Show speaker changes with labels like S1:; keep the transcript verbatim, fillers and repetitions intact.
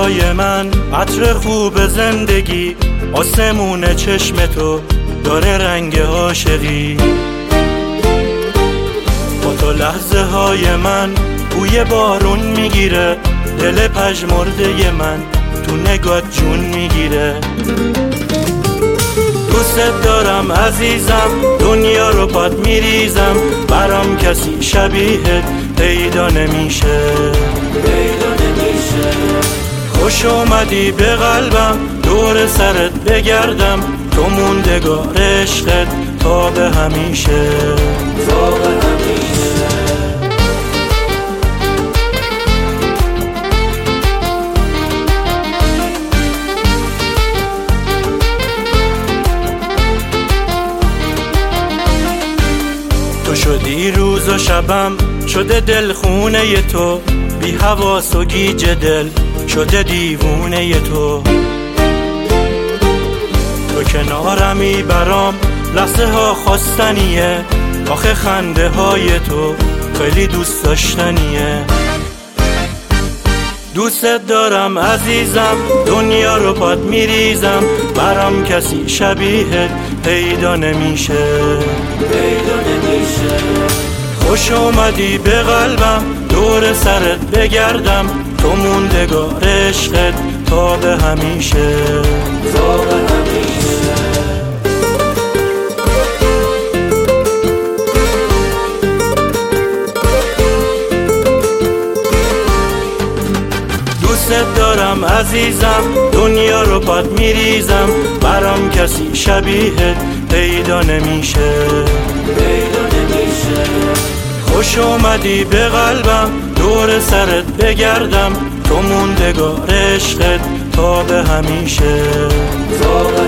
S1: های من، عطر خوب زندگی، آسمون چشم تو داره رنگ عاشقی. با تو لحظه های من بوی بارون میگیره، دل پژمرده من تو نگات جون میگیره. دوست دارم عزیزم، دنیا رو پات میریزم، برام کسی شبیهت پیدا نمیشه، پیدا نمیشه. خوش اومدی به قلبم، دور سرت بگردم، تو موندگار عشقت تا به همیشه، تا به همیشه. تو شدی روز و شبم، شده دل خونه تو، بی حواس و گیج دل شده دیوونه تو. تو کنارمی برام لحظه ها خواستنیه، آخه خنده های تو خیلی دوست داشتنیه. دوست دارم عزیزم، دنیا رو پات میریزم، برام کسی شبیهت پیدا نمیشه، پیدا نمیشه. خوش اومدی به قلبم، دور سرت بگردم، تو موندگار عشقت تا به همیشه، تا به همیشه. دوست دارم عزیزم، دنیا رو پات میریزم، برام کسی شبیهت پیدا نمیشه، پیدا نمیشه. خوش اومدی به قلبم، دور سرت بگردم، تو موندگار عشقت تا به همیشه، تا به